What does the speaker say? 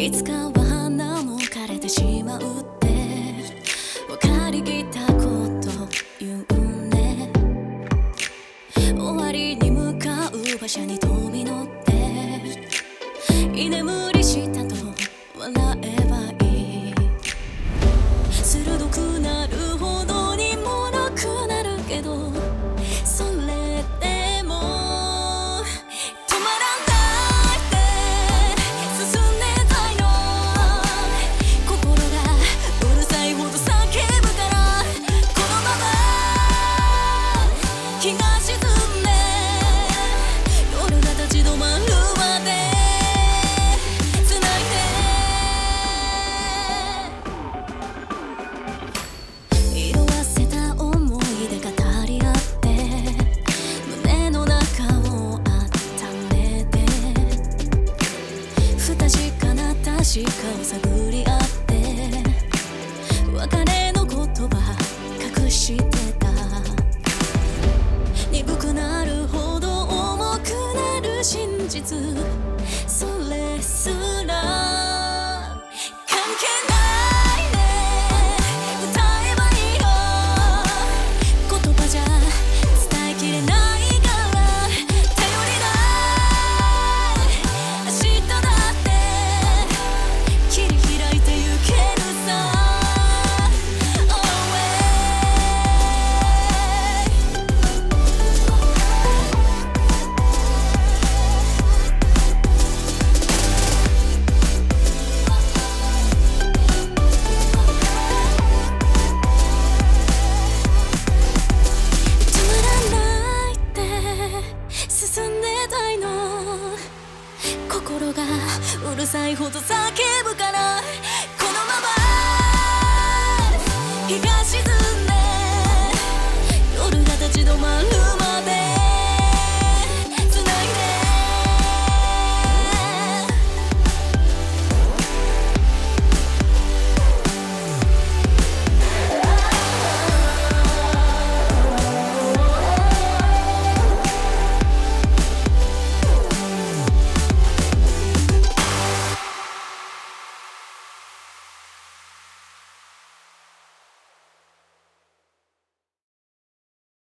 いつかは花も枯れてしまうって分かりきったこと言うね。終わりに向かう馬車に飛び乗って居眠りしたと笑えばいい。鋭くなるほどにもろくなるけど、それでも止まらないで進んでたいの。心がうるさいほど叫ぶからこのまま日が沈んで夜が立ち止まるまで繋いで色あせた思い出語り合って胸の中を温めて不確かな確かを探り合って別れの言葉隠してた。鈍くなるほど重くなる真実